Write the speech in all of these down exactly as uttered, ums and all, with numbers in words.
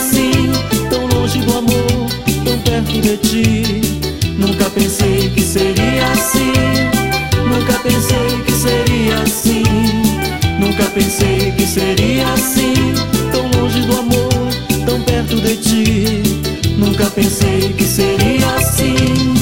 assim, tão longe do amor, tão perto de ti. Nunca pensei que seria assim, nunca pensei que seria assim, nunca pensei que seria assim, tão longe do amor, tão perto de ti. Nunca pensei que seria assim.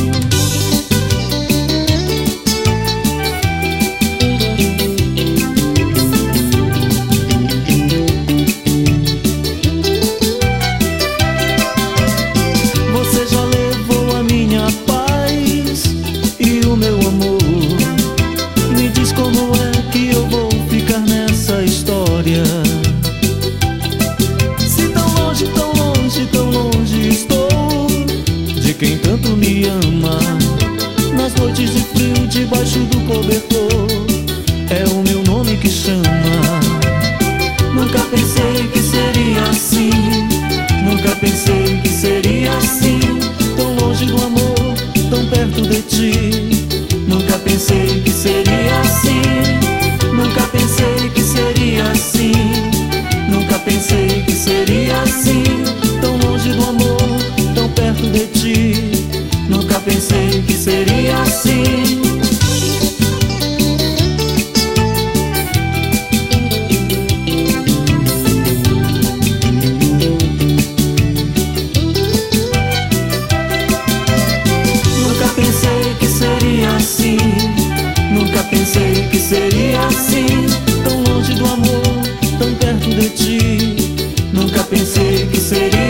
Você já levou a minha paz e o meu amor. Me diz como é que eu vou ficar nessa história. Se tão longe, tão longe, tão longe estou de quem tanto me ama. Nas noites de frio, debaixo do cobertor, é o meu nome que chama. Nunca pensei que seria assim, nunca pensei que seria assim, tão longe do amor, tão perto de ti. Nunca pensei que seria assim, nunca pensei que seria assim, nunca pensei que seria assim, tão longe do amor, tão perto de ti. Nunca pensei que seria assim. Nunca pensei que seria assim, nunca pensei que seria assim, tão longe do amor, tão perto de ti. Nunca pensei que seria